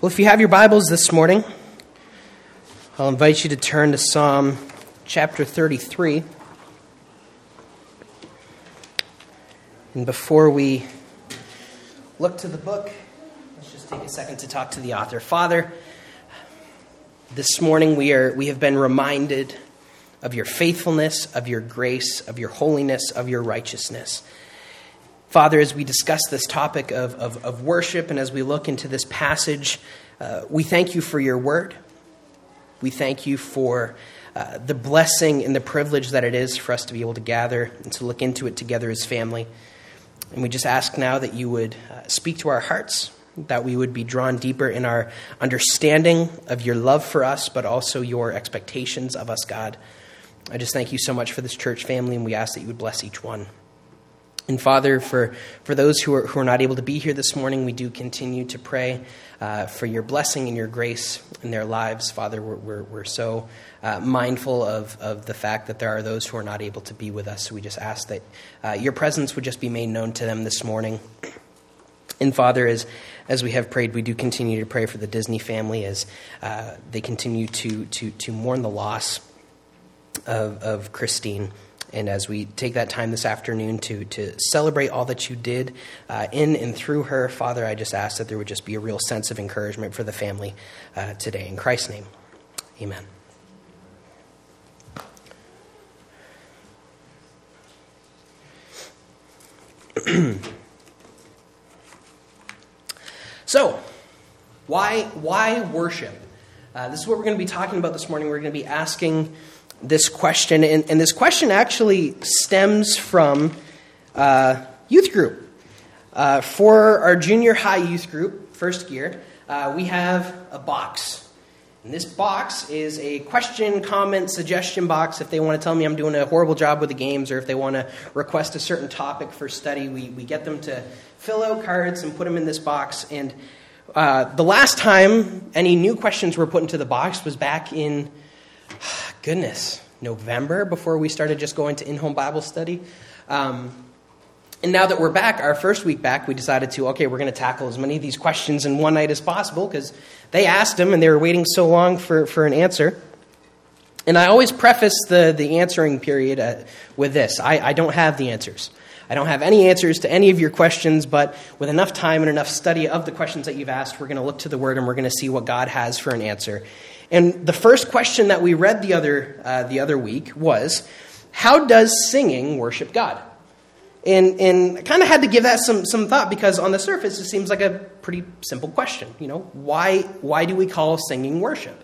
Well, if you have your Bibles this morning, I'll invite you to turn to Psalm chapter 33. And before we look to the book, let's just take a second to talk to the author. Father, this morning we have been reminded of your faithfulness, of your grace, of your holiness, of your righteousness. Father, as we discuss this topic of worship and as we look into this passage, we thank you for your word. We thank you for the blessing and the privilege that it is for us to be able to gather and to look into it together as family. And we just ask now that you would speak to our hearts, that we would be drawn deeper in our understanding of your love for us, but also your expectations of us, God. I just thank you so much for this church family, and we ask that you would bless each one. And Father, for those who are not able to be here this morning, we do continue to pray for your blessing and your grace in their lives. Father, we're so mindful of the fact that there are those who are not able to be with us. So we just ask that your presence would just be made known to them this morning. And Father, as we have prayed, we do continue to pray for the Disney family as they continue to mourn the loss of Christine. And as we take that time this afternoon to celebrate all that you did in and through her, Father, I just ask that there would just be a real sense of encouragement for the family today. In Christ's name, amen. So, why worship? This is what we're going to be talking about this morning. We're going to be asking this question, and this question actually stems from youth group. For our junior high youth group, first year, we have a box. And this box is a question, comment, suggestion box. If they want to tell me I'm doing a horrible job with the games, or if they want to request a certain topic for study, we get them to fill out cards and put them in this box. And the last time any new questions were put into the box was back in November, before we started just going to in-home Bible study. And now that we're back, our first week back, we decided we're going to tackle as many of these questions in one night as possible, because they asked them and they were waiting so long for an answer. And I always preface the answering period with this. I don't have the answers. I don't have any answers to any of your questions, but with enough time and enough study of the questions that you've asked, we're going to look to the Word and we're going to see what God has for an answer. And the first question that we read the other week was, how does singing worship God? And I kind of had to give that some thought, because on the surface it seems like a pretty simple question. Why do we call singing worship?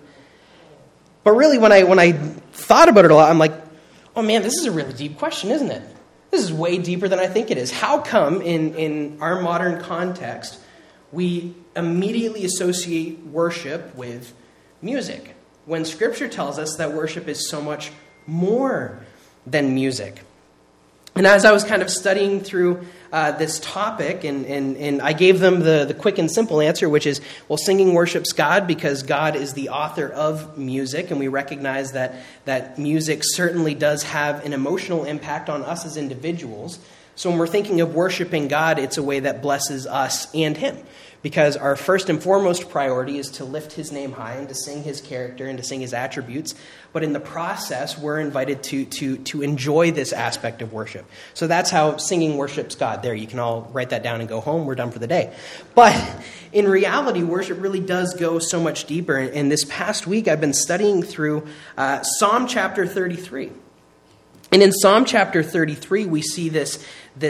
But really, when I thought about it a lot, I'm like, oh man, this is a really deep question, isn't it? This is way deeper than I think it is. How come in our modern context we immediately associate worship with music, when Scripture tells us that worship is so much more than music? And as I was kind of studying through this topic, and I gave them the quick and simple answer, which is, well, singing worships God because God is the author of music, and we recognize that music certainly does have an emotional impact on us as individuals. So when we're thinking of worshiping God, it's a way that blesses us and Him, because our first and foremost priority is to lift His name high and to sing His character and to sing His attributes. But in the process, we're invited to enjoy this aspect of worship. So that's how singing worships God. There, you can all write that down and go home. We're done for the day. But in reality, worship really does go so much deeper. And this past week, I've been studying through Psalm chapter 33. And in Psalm chapter 33, we see this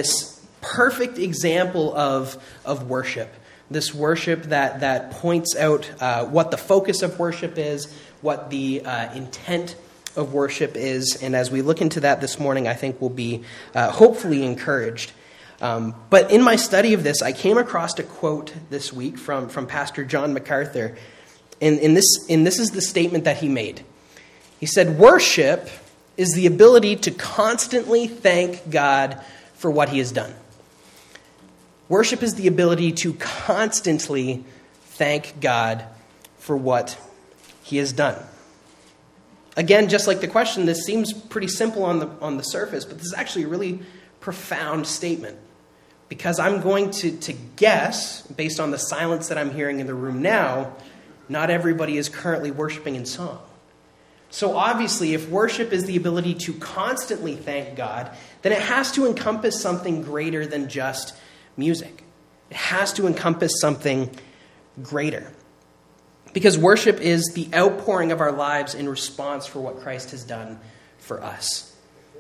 perfect example of worship. This worship that points out what the focus of worship is, what the intent of worship is. And as we look into that this morning, I think we'll be hopefully encouraged. But in my study of this, I came across a quote this week from Pastor John MacArthur. And this is the statement that he made. He said, "Worship is the ability to constantly thank God for what He has done." Worship is the ability to constantly thank God for what He has done. Again, just like the question, this seems pretty simple on the surface, but this is actually a really profound statement. Because I'm going to guess, based on the silence that I'm hearing in the room now, not everybody is currently worshiping in song. So obviously, if worship is the ability to constantly thank God, then it has to encompass something greater than just music. It has to encompass something greater. Because worship is the outpouring of our lives in response for what Christ has done for us.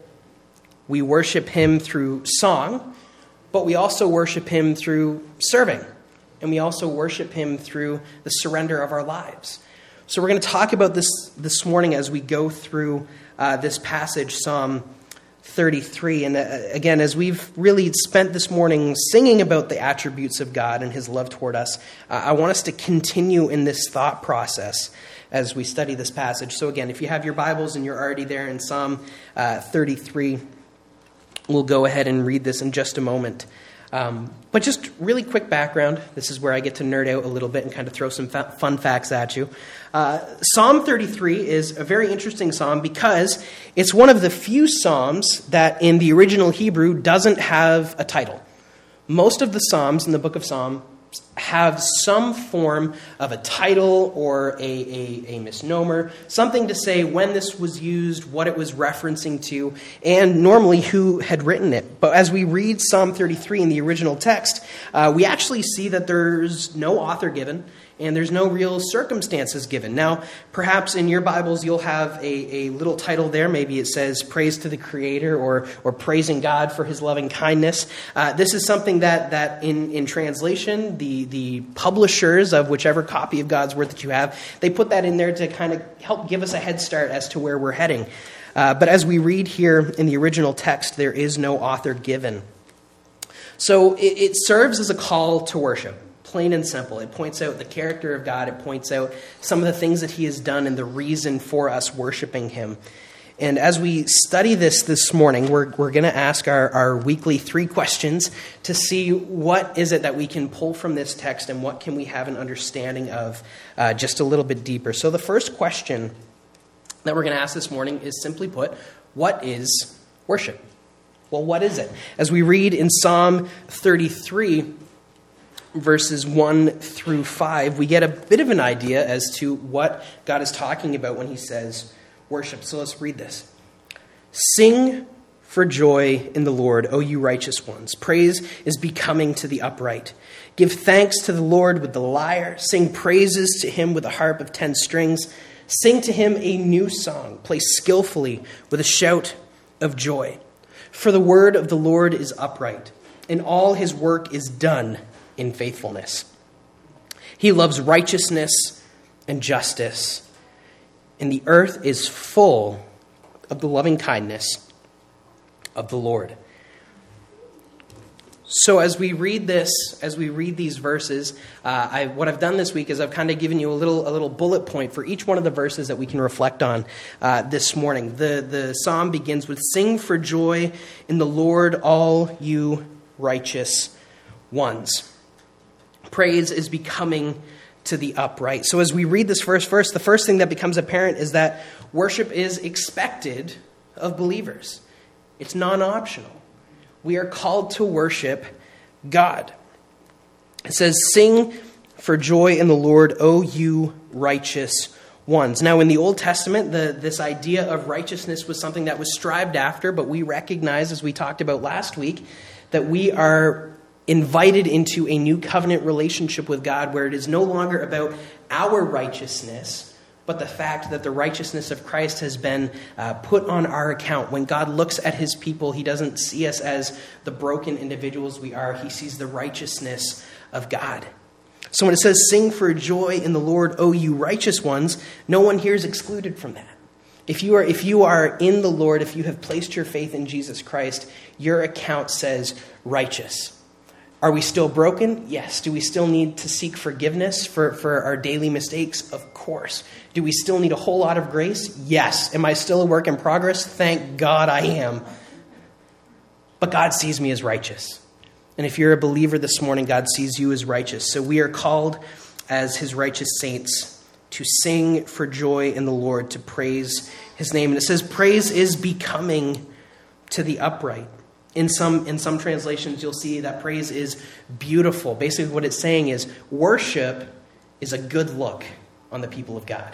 We worship him through song, but we also worship him through serving. And we also worship him through the surrender of our lives. So we're going to talk about this morning as we go through this passage, Psalm 33. And again, as we've really spent this morning singing about the attributes of God and his love toward us, I want us to continue in this thought process as we study this passage. So again, if you have your Bibles and you're already there in Psalm 33, we'll go ahead and read this in just a moment. But just really quick background. This is where I get to nerd out a little bit and kind of throw some fun facts at you. Psalm 33 is a very interesting psalm because it's one of the few psalms that in the original Hebrew doesn't have a title. Most of the psalms in the book of Psalms have some form of a title or a misnomer, something to say when this was used, what it was referencing to, and normally who had written it. But as we read Psalm 33 in the original text, we actually see that there's no author given, and there's no real circumstances given. Now, perhaps in your Bibles you'll have a little title there. Maybe it says Praise to the Creator or Praising God for his loving kindness. This is something that in translation, the publishers of whichever copy of God's Word that you have, they put that in there to kind of help give us a head start as to where we're heading. But as we read here in the original text, there is no author given. So it serves as a call to worship. Plain and simple. It points out the character of God. It points out some of the things that he has done and the reason for us worshiping him. And as we study this morning, we're going to ask our weekly 3 questions to see what is it that we can pull from this text and what can we have an understanding of just a little bit deeper. So the first question that we're going to ask this morning is simply put, what is worship? Well, what is it? As we read in Psalm 33, verses 1 through 5, we get a bit of an idea as to what God is talking about when he says worship. So let's read this. Sing for joy in the Lord, O you righteous ones. Praise is becoming to the upright. Give thanks to the Lord with the lyre. Sing praises to him with a harp of 10 strings. Sing to him a new song. Play skillfully with a shout of joy. For the word of the Lord is upright, and all his work is done in faithfulness. He loves righteousness and justice, and the earth is full of the loving kindness of the Lord. So as we read these verses, what I've done this week is I've kind of given you a little bullet point for each one of the verses that we can reflect on this morning. The psalm begins with, "Sing for joy in the Lord, all you righteous ones." Praise is becoming to the upright. So as we read this first verse, the first thing that becomes apparent is that worship is expected of believers. It's non-optional. We are called to worship God. It says, "Sing for joy in the Lord, O you righteous ones." Now, in the Old Testament, this idea of righteousness was something that was strived after, but we recognize, as we talked about last week, that we are invited into a new covenant relationship with God where it is no longer about our righteousness, but the fact that the righteousness of Christ has been put on our account. When God looks at his people, he doesn't see us as the broken individuals we are. He sees the righteousness of God. So when it says, "Sing for joy in the Lord, O you righteous ones," no one here is excluded from that. If you are in the Lord, if you have placed your faith in Jesus Christ, your account says righteous. Are we still broken? Yes. Do we still need to seek forgiveness for our daily mistakes? Of course. Do we still need a whole lot of grace? Yes. Am I still a work in progress? Thank God I am. But God sees me as righteous. And if you're a believer this morning, God sees you as righteous. So we are called as his righteous saints to sing for joy in the Lord, to praise his name. And it says praise is becoming to the upright. In some translations, you'll see that praise is beautiful. Basically, what it's saying is worship is a good look on the people of God.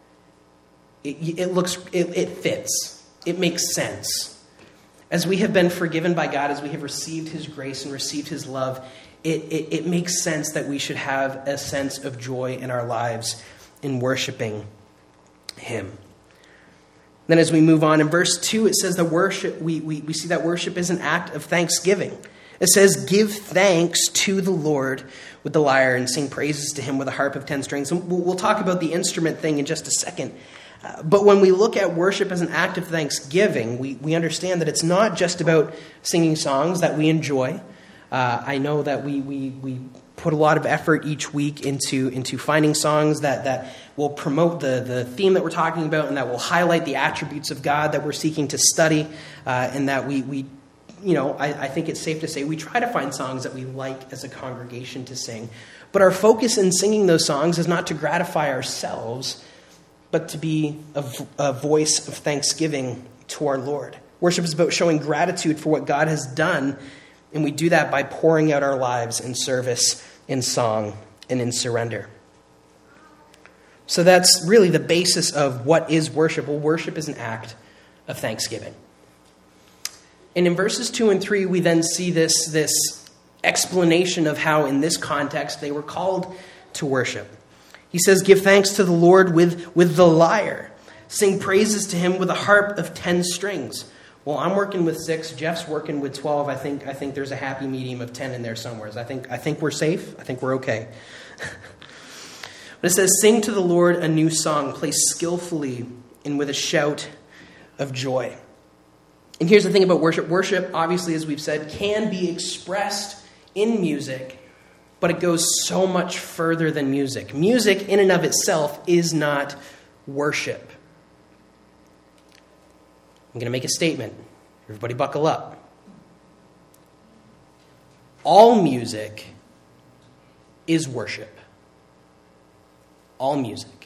It fits. It makes sense. As we have been forgiven by God, as we have received his grace and received his love, it makes sense that we should have a sense of joy in our lives in worshiping him. Then as we move on, in verse 2, it says that worship, we see that worship is an act of thanksgiving. It says, give thanks to the Lord with the lyre and sing praises to him with a harp of 10 strings. And we'll talk about the instrument thing in just a second. But when we look at worship as an act of thanksgiving, we understand that it's not just about singing songs that we enjoy. I know that we put a lot of effort each week into finding songs that will promote the theme that we're talking about and that will highlight the attributes of God that we're seeking to study, and that I think it's safe to say we try to find songs that we like as a congregation to sing. But our focus in singing those songs is not to gratify ourselves, but to be a voice of thanksgiving to our Lord. Worship is about showing gratitude for what God has done, and we do that by pouring out our lives in service, in song, and in surrender. So that's really the basis of what is worship. Well, worship is an act of thanksgiving. And in verses 2 and 3, we then see this explanation of how, in this context, they were called to worship. He says, give thanks to the Lord with the lyre. Sing praises to him with a harp of 10 strings. Well, I'm working with 6. Jeff's working with 12. I think there's a happy medium of 10 in there somewhere. I think we're safe. I think we're okay. But it says, sing to the Lord a new song. Play skillfully and with a shout of joy. And here's the thing about worship. Worship, obviously, as we've said, can be expressed in music, but it goes so much further than music. Music in and of itself is not worship. I'm going to make a statement. Everybody buckle up. All music is worship. All music.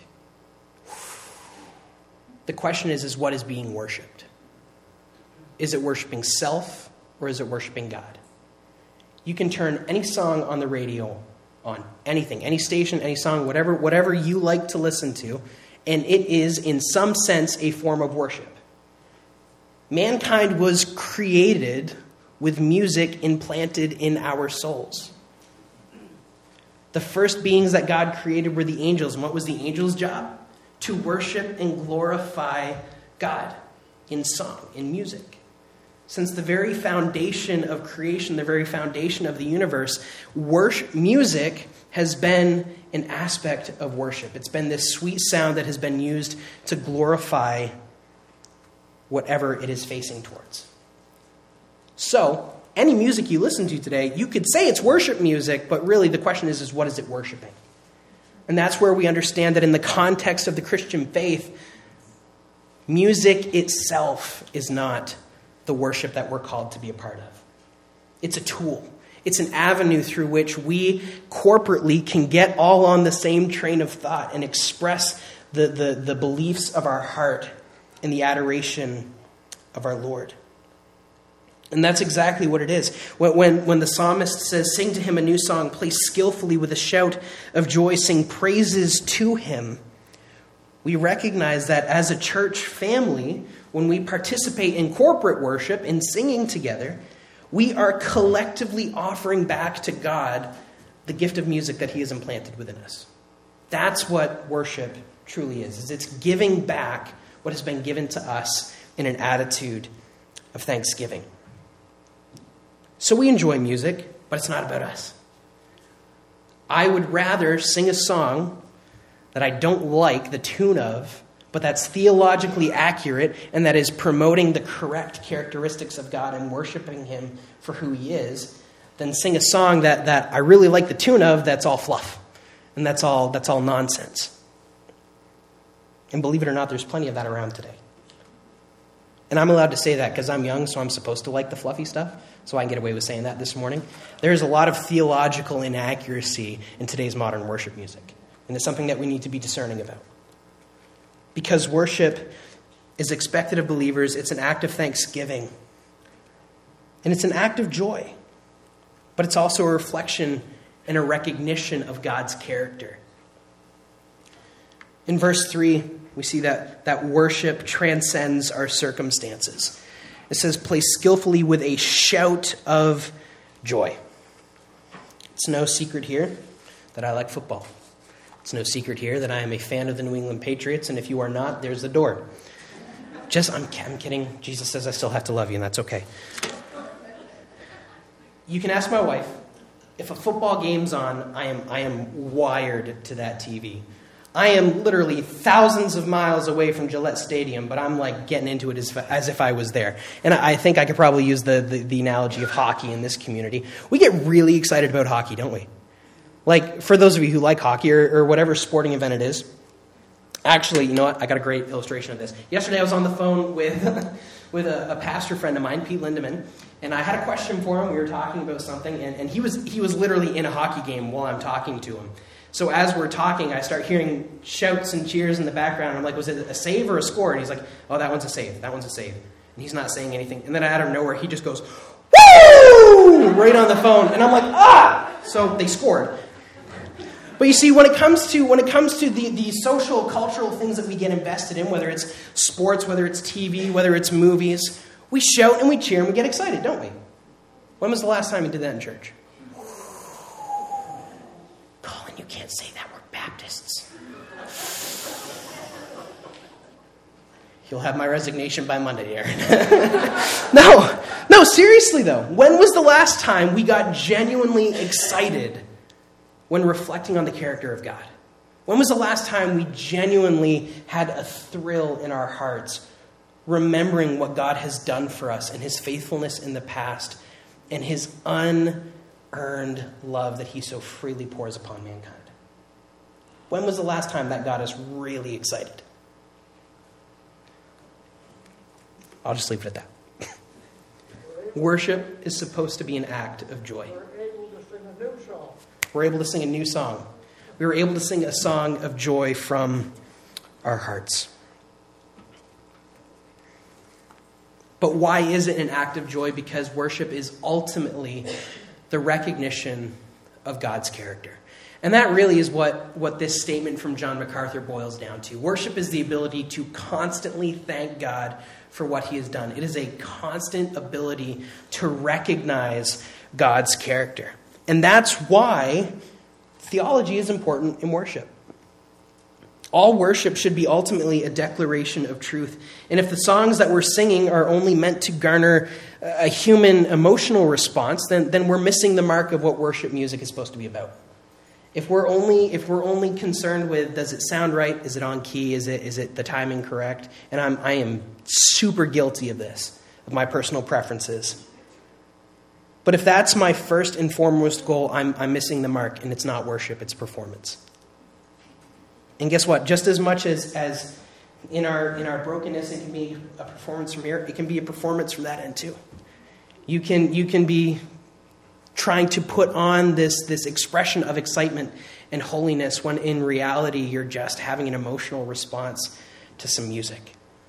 The question is what is being worshipped? Is it worshiping self or is it worshiping God? You can turn any song on the radio on, anything, any station, any song, whatever you like to listen to, and it is in some sense a form of worship. Mankind was created with music implanted in our souls. The first beings that God created were the angels. And what was the angels' job? To worship and glorify God in song, in music. Since the very foundation of creation, the very foundation of the universe, music has been an aspect of worship. It's been this sweet sound that has been used to glorify whatever it is facing towards. So, any music you listen to today, you could say it's worship music, but really the question is what is it worshiping? And that's where we understand that in the context of the Christian faith, music itself is not the worship that we're called to be a part of. It's a tool. It's an avenue through which we corporately can get all on the same train of thought and express the beliefs of our heart in the adoration of our Lord. And that's exactly what it is. When the psalmist says, sing to him a new song, play skillfully with a shout of joy, sing praises to him, we recognize that as a church family, when we participate in corporate worship, in singing together, we are collectively offering back to God the gift of music that he has implanted within us. That's what worship truly is it's giving back what has been given to us in an attitude of thanksgiving. So we enjoy music, but it's not about us. I would rather sing a song that I don't like the tune of, but that's theologically accurate and that is promoting the correct characteristics of God and worshiping him for who he is, than sing a song that I really like the tune of that's all fluff and that's all nonsense. And believe it or not, there's plenty of that around today. And I'm allowed to say that because I'm young, so I'm supposed to like the fluffy stuff. So I can get away with saying that this morning. There's a lot of theological inaccuracy in today's modern worship music. And it's something that we need to be discerning about. Because worship is expected of believers. It's an act of thanksgiving. And it's an act of joy. But it's also a reflection and a recognition of God's character. In verse 3, we see that worship transcends our circumstances. It says, play skillfully with a shout of joy. It's no secret here that I like football. It's no secret here that I am a fan of the New England Patriots, and if you are not, there's the door. I'm kidding. Jesus says I still have to love you, and that's okay. You can ask my wife. If a football game's on, I am wired to that TV. I am literally thousands of miles away from Gillette Stadium, but I'm like getting into it as if I was there. And I think I could probably use the analogy of hockey in this community. We get really excited about hockey, don't we? Like, for those of you who like hockey or whatever sporting event it is. Actually, you know what? I got a great illustration of this. Yesterday I was on the phone with a pastor friend of mine, Pete Lindemann, and I had a question for him. We were talking about something, and he was literally in a hockey game while I'm talking to him. So as we're talking, I start hearing shouts and cheers in the background. I'm like, was it a save or a score? And he's like, oh, that one's a save. That one's a save. And he's not saying anything. And then out of nowhere, he just goes, woo! Right on the phone. And I'm like, ah! So they scored. But you see, when it comes to the social, cultural things that we get invested in, whether it's sports, whether it's TV, whether it's movies, we shout and we cheer and we get excited, don't we? When was the last time you did that in church? Colin, you can't say that. We're Baptists. You'll have my resignation by Monday, Aaron. No, seriously though. When was the last time we got genuinely excited when reflecting on the character of God? When was the last time we genuinely had a thrill in our hearts, remembering what God has done for us and his faithfulness in the past and his unearned love that he so freely pours upon mankind? When was the last time that got us really excited? I'll just leave it at that. Worship is supposed to be an act of joy. We're able to sing a new song. We were able to sing a song of joy from our hearts. But why is it an act of joy? Because worship is ultimately the recognition of God's character. And that really is what this statement from John MacArthur boils down to. Worship is the ability to constantly thank God for what he has done. It is a constant ability to recognize God's character. And that's why theology is important in worship. All worship should be ultimately a declaration of truth. And if the songs that we're singing are only meant to garner a human emotional response, then we're missing the mark of what worship music is supposed to be about. If we're only concerned with, does it sound right? Is it on key? Is it the timing correct? And I am super guilty of this, of my personal preferences. But if that's my first and foremost goal, I'm missing the mark, and it's not worship, it's performance. And guess what? Just as much as in our brokenness, it can be a performance from here, it can be a performance from that end too. You can be trying to put on this expression of excitement and holiness when in reality you're just having an emotional response to some music.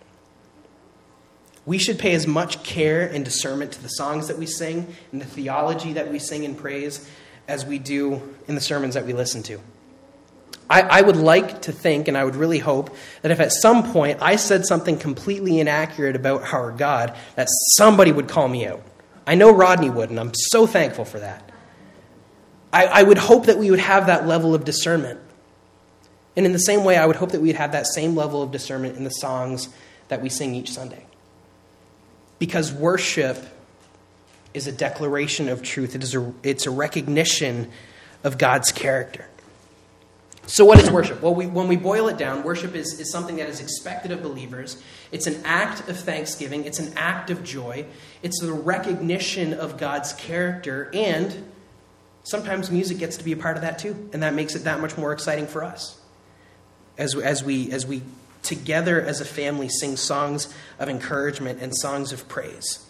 We should pay as much care and discernment to the songs that we sing and the theology that we sing and praise as we do in the sermons that we listen to. I would like to think, and I would really hope, that if at some point I said something completely inaccurate about our God, that somebody would call me out. I know Rodney would, and I'm so thankful for that. I would hope that we would have that level of discernment. And in the same way, I would hope that we'd have that same level of discernment in the songs that we sing each Sunday. Because worship is a declaration of truth. It's a recognition of God's character. So what is worship? Well, when we boil it down, worship is something that is expected of believers. It's an act of thanksgiving. It's an act of joy. It's the recognition of God's character. And sometimes music gets to be a part of that too. And that makes it that much more exciting for us. As we together as a family sing songs of encouragement and songs of praise.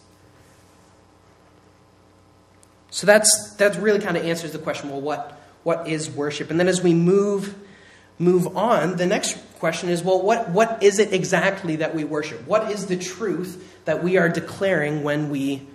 So that's really kind of answers the question, well, what is worship? And then as we move on, the next question is, well, what is it exactly that we worship? What is the truth that we are declaring when we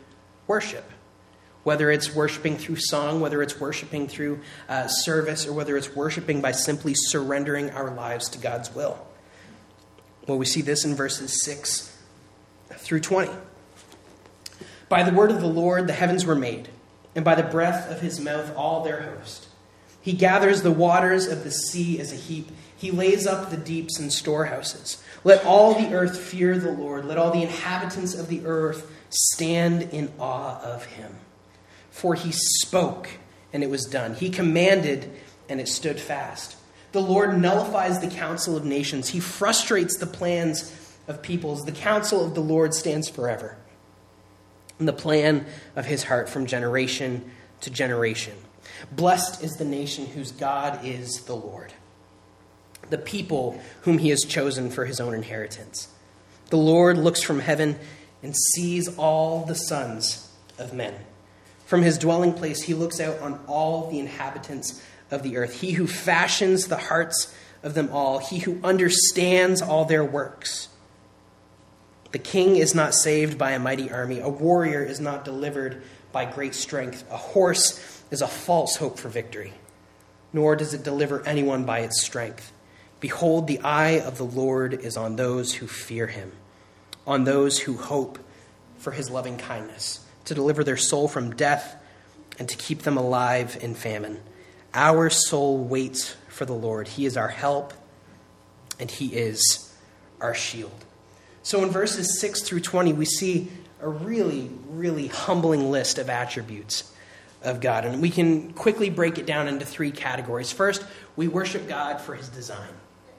worship. Whether it's worshiping through song, whether it's worshiping through service, or whether it's worshiping by simply surrendering our lives to God's will. Well, we see this in verses 6 through 20. By the word of the Lord the heavens were made, and by the breath of his mouth all their host. He gathers the waters of the sea as a heap. He lays up the deeps in storehouses. Let all the earth fear the Lord. Let all the inhabitants of the earth stand in awe of him. For he spoke, and it was done. He commanded, and it stood fast. The Lord nullifies the counsel of nations. He frustrates the plans of peoples. The counsel of the Lord stands forever, and the plan of his heart from generation to generation. Blessed is the nation whose God is the Lord, the people whom he has chosen for his own inheritance. The Lord looks from heaven and sees all the sons of men. From his dwelling place, he looks out on all the inhabitants of the earth. He who fashions the hearts of them all. He who understands all their works. The king is not saved by a mighty army. A warrior is not delivered by great strength. A horse is a false hope for victory, nor does it deliver anyone by its strength. Behold, the eye of the Lord is on those who fear him, on those who hope for his loving kindness, to deliver their soul from death and to keep them alive in famine. Our soul waits for the Lord. He is our help, and he is our shield. So in verses 6 through 20, we see a really, really humbling list of attributes of God. And we can quickly break it down into three categories. First, we worship God for his design.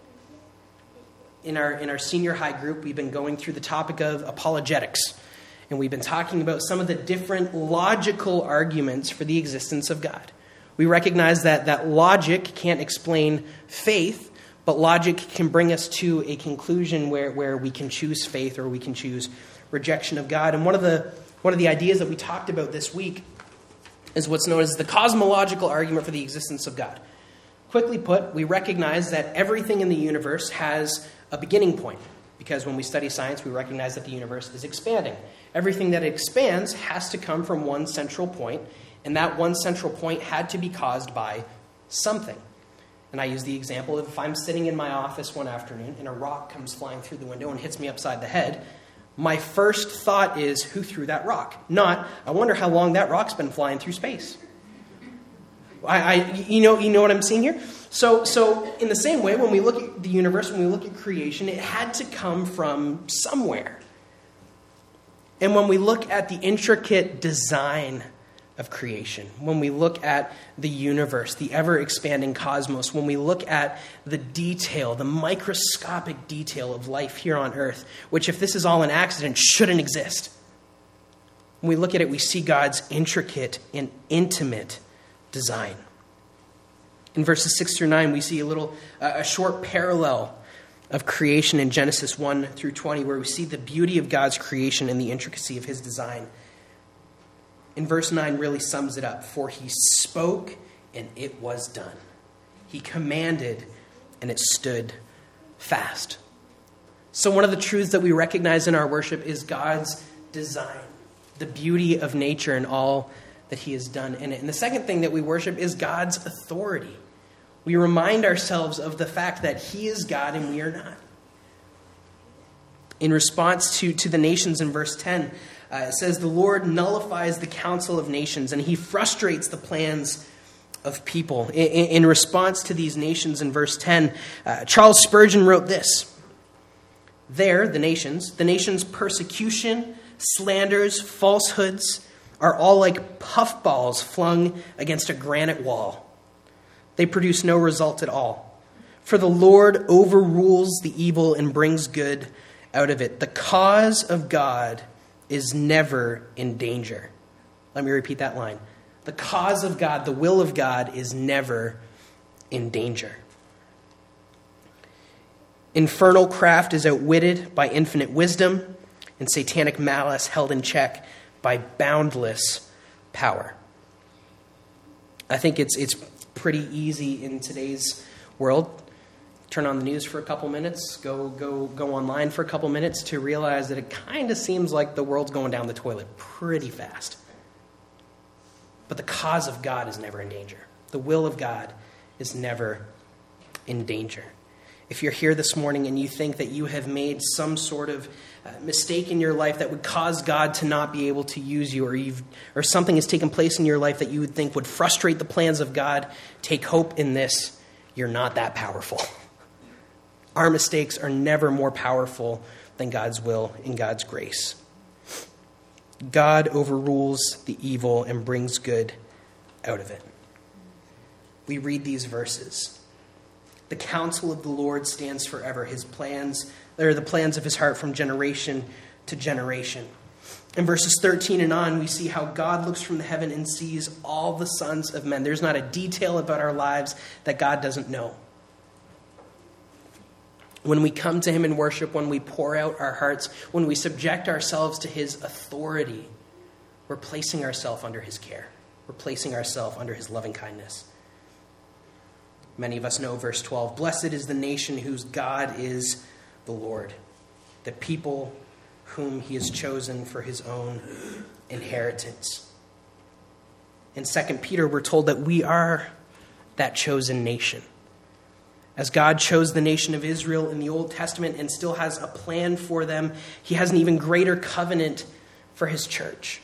In our senior high group, we've been going through the topic of apologetics. And we've been talking about some of the different logical arguments for the existence of God. We recognize that logic can't explain faith, but logic can bring us to a conclusion where we can choose faith or we can choose rejection of God. And one of the ideas that we talked about this week is what's known as the cosmological argument for the existence of God. Quickly put, we recognize that everything in the universe has a beginning point, because when we study science, we recognize that the universe is expanding. Everything that expands has to come from one central point, and that one central point had to be caused by something. And I use the example of if I'm sitting in my office one afternoon and a rock comes flying through the window and hits me upside the head, my first thought is, who threw that rock? Not, I wonder how long that rock's been flying through space. You know what I'm seeing here? So in the same way, when we look at the universe, when we look at creation, it had to come from somewhere. And when we look at the intricate design of creation, when we look at the universe, the ever-expanding cosmos, when we look at the detail, the microscopic detail of life here on earth, which if this is all an accident, shouldn't exist. When we look at it, we see God's intricate and intimate design. In verses 6 through 9, we see a short parallel of creation in Genesis 1 through 20, where we see the beauty of God's creation and the intricacy of his design. In verse 9 really sums it up. For he spoke, and it was done. He commanded, and it stood fast. So one of the truths that we recognize in our worship is God's design, the beauty of nature and all that he has done in it. And the second thing that we worship is God's authority. We remind ourselves of the fact that he is God and we are not. In response to the nations in verse 10, it says, the Lord nullifies the counsel of nations and he frustrates the plans of people. In response to these nations in verse 10, Charles Spurgeon wrote this. There, the nations' persecution, slanders, falsehoods are all like puffballs flung against a granite wall. They produce no result at all. For the Lord overrules the evil and brings good out of it. The cause of God is never in danger. Let me repeat that line. The cause of God, the will of God, is never in danger. Infernal craft is outwitted by infinite wisdom, and satanic malice held in check by boundless power. I think it's pretty easy in today's world. Turn on the news for a couple minutes, go online for a couple minutes to realize that it kind of seems like the world's going down the toilet pretty fast. but the cause of God is never in danger. The will of God is never in danger. If you're here this morning and you think that you have made some sort of mistake in your life that would cause God to not be able to use you, or something has taken place in your life that you would think would frustrate the plans of God, take hope in this. You're not that powerful. Our mistakes are never more powerful than God's will and God's grace. God overrules the evil and brings good out of it. We read these verses. The counsel of the Lord stands forever. His plans, they're the plans of his heart from generation to generation. In verses 13 and on, we see how God looks from the heaven and sees all the sons of men. There's not a detail about our lives that God doesn't know. When we come to him in worship, when we pour out our hearts, when we subject ourselves to his authority, we're placing ourselves under his care. We're placing ourselves under his loving kindness. Many of us know verse 12. Blessed is the nation whose God is the Lord, the people whom he has chosen for his own inheritance. In 2 Peter, we're told that we are that chosen nation. As God chose the nation of Israel in the Old Testament and still has a plan for them, he has an even greater covenant for his church.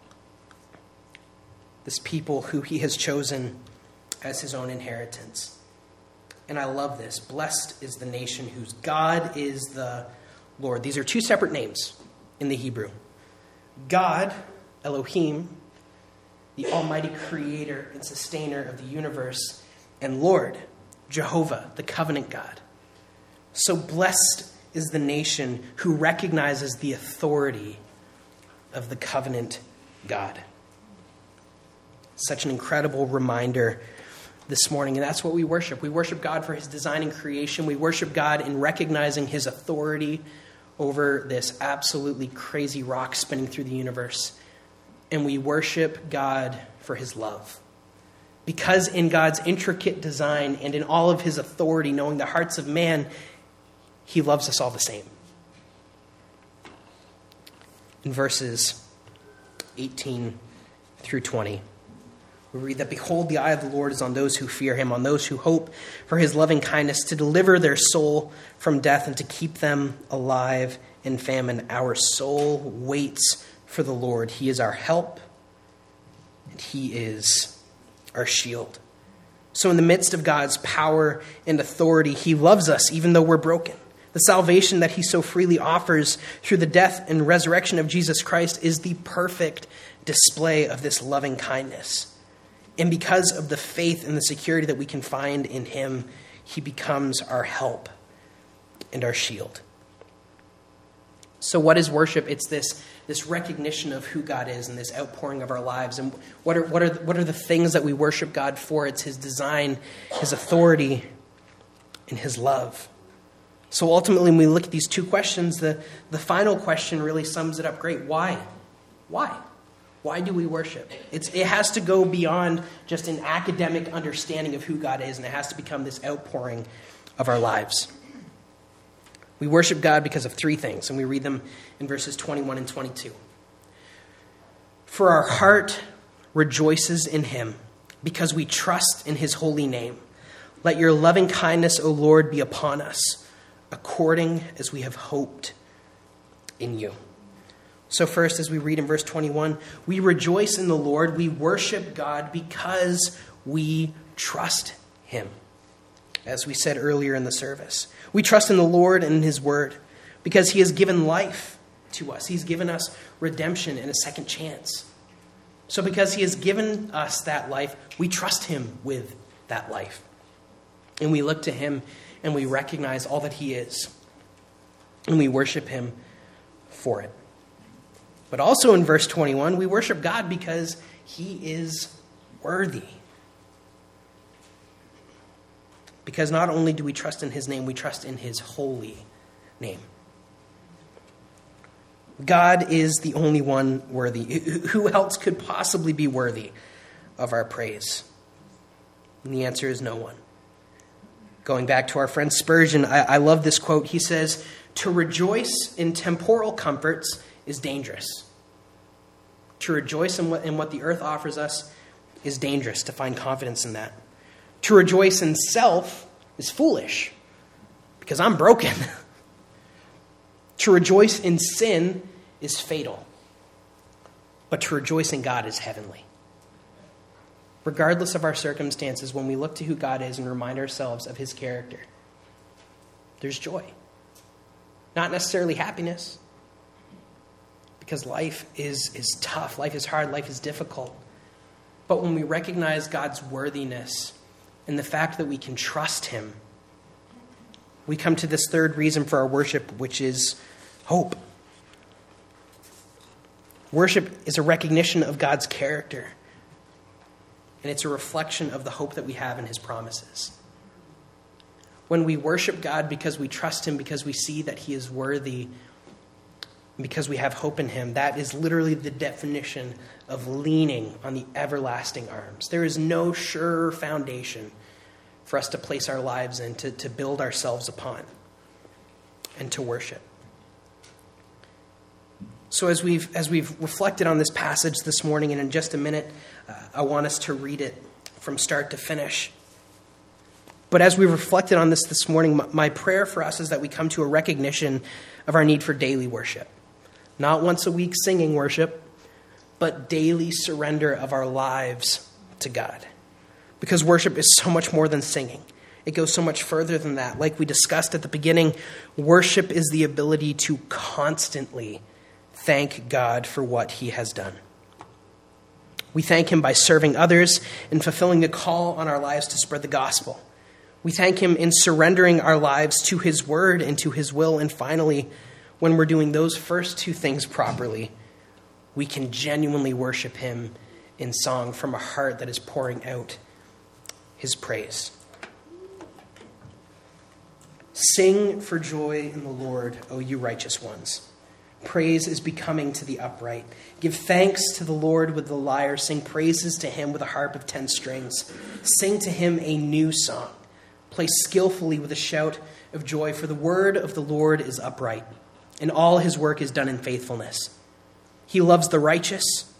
This people who he has chosen as his own inheritance. And I love this. Blessed is the nation whose God is the Lord. These are two separate names in the Hebrew. God, Elohim, the almighty creator and sustainer of the universe, and Lord, Jehovah, the covenant God. So blessed is the nation who recognizes the authority of the covenant God. Such an incredible reminder this morning, and that's what we worship. We worship God for his design and creation. We worship God in recognizing his authority over this absolutely crazy rock spinning through the universe. And we worship God for his love. Because in God's intricate design and in all of his authority, knowing the hearts of man, he loves us all the same. In verses 18 through 20, we read that, behold, the eye of the Lord is on those who fear him, on those who hope for his loving kindness, to deliver their soul from death and to keep them alive in famine. Our soul waits for the Lord. He is our help, and he is our shield. So in the midst of God's power and authority, he loves us even though we're broken. The salvation that he so freely offers through the death and resurrection of Jesus Christ is the perfect display of this loving kindness. And because of the faith and the security that we can find in him, he becomes our help and our shield. So what is worship? It's this recognition of who God is and this outpouring of our lives. And what are the things that we worship God for? It's his design, his authority, and his love. So ultimately, when we look at these two questions, the final question really sums it up great. Why? Why? Why do we worship? It has to go beyond just an academic understanding of who God is, and it has to become this outpouring of our lives. We worship God because of three things, and we read them in verses 21 and 22. For our heart rejoices in him, because we trust in his holy name. Let your loving kindness, O Lord, be upon us, according as we have hoped in you. So first, as we read in verse 21, we rejoice in the Lord. We worship God because we trust him. As we said earlier in the service, we trust in the Lord and in his word because he has given life to us. He's given us redemption and a second chance. So because he has given us that life, we trust him with that life. And we look to him and we recognize all that he is. And we worship him for it. But also in verse 21, we worship God because he is worthy. Because not only do we trust in his name, we trust in his holy name. God is the only one worthy. Who else could possibly be worthy of our praise? And the answer is no one. Going back to our friend Spurgeon, I love this quote. He says, "To rejoice in temporal comforts is dangerous. To rejoice in what the earth offers us is dangerous, to find confidence in that. To rejoice in self is foolish, because I'm broken. To rejoice in sin is fatal, but to rejoice in God is heavenly. Regardless of our circumstances, when we look to who God is and remind ourselves of his character, there's joy. Not necessarily happiness, because life is tough, life is hard, life is difficult. But when we recognize God's worthiness and the fact that we can trust him, we come to this third reason for our worship, which is hope. Worship is a recognition of God's character, and it's a reflection of the hope that we have in his promises. When we worship God because we trust him, because we see that he is worthy, because we have hope in him, that is literally the definition of leaning on the everlasting arms. There is no surer foundation for us to place our lives in, to build ourselves upon, and to worship. So as we've reflected on this passage this morning, and in just a minute, I want us to read it from start to finish. But as we reflected on this morning, my prayer for us is that we come to a recognition of our need for daily worship. Not once a week singing worship, but daily surrender of our lives to God. Because worship is so much more than singing. It goes so much further than that. Like we discussed at the beginning, worship is the ability to constantly thank God for what he has done. We thank him by serving others and fulfilling the call on our lives to spread the gospel. We thank him in surrendering our lives to his word and to his will. And finally, when we're doing those first two things properly, we can genuinely worship him in song from a heart that is pouring out his praise. Sing for joy in the Lord, O you righteous ones. Praise is becoming to the upright. Give thanks to the Lord with the lyre. Sing praises to him with a harp of 10 strings. Sing to him a new song. Play skillfully with a shout of joy, for the word of the Lord is upright, and all his work is done in faithfulness. He loves righteousness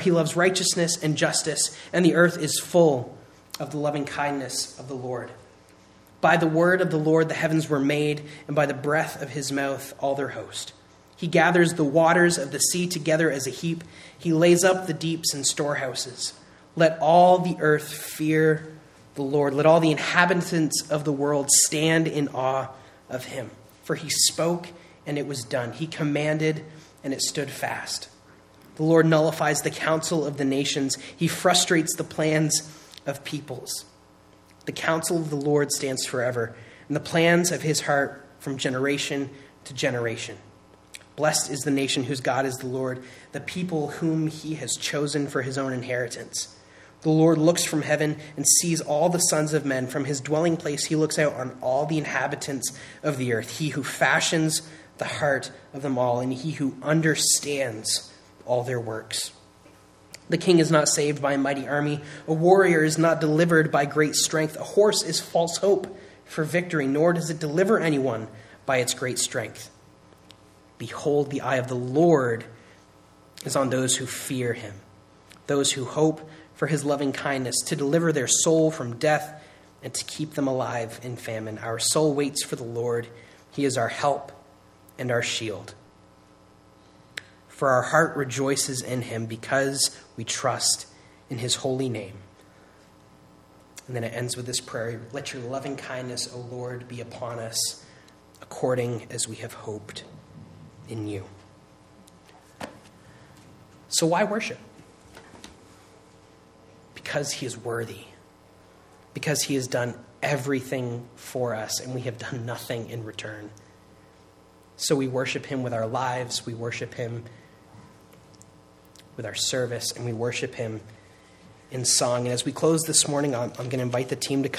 and justice, and the earth is full of the loving kindness of the Lord. By the word of the Lord the heavens were made, and by the breath of his mouth all their host. He gathers the waters of the sea together as a heap. He lays up the deeps in storehouses. Let all the earth fear the Lord. Let all the inhabitants of the world stand in awe of him. For he spoke, and it was done. He commanded, and it stood fast. The Lord nullifies the counsel of the nations. He frustrates the plans of peoples. The counsel of the Lord stands forever, and the plans of his heart from generation to generation. Blessed is the nation whose God is the Lord, the people whom he has chosen for his own inheritance. The Lord looks from heaven and sees all the sons of men. From his dwelling place he looks out on all the inhabitants of the earth. He who fashions the heart of them all, and he who understands all their works. The king is not saved by a mighty army. A warrior is not delivered by great strength. A horse is false hope for victory, nor does it deliver anyone by its great strength. Behold, the eye of the Lord is on those who fear him, those who hope for his loving kindness, to deliver their soul from death and to keep them alive in famine. Our soul waits for the Lord. He is our help and our shield. For our heart rejoices in him because we trust in his holy name. And then it ends with this prayer: let your loving kindness, O Lord, be upon us according as we have hoped in you. So why worship? Because he is worthy. Because he has done everything for us and we have done nothing in return. So we worship him with our lives, we worship him with our service, and we worship him in song. And as we close this morning, I'm going to invite the team to come.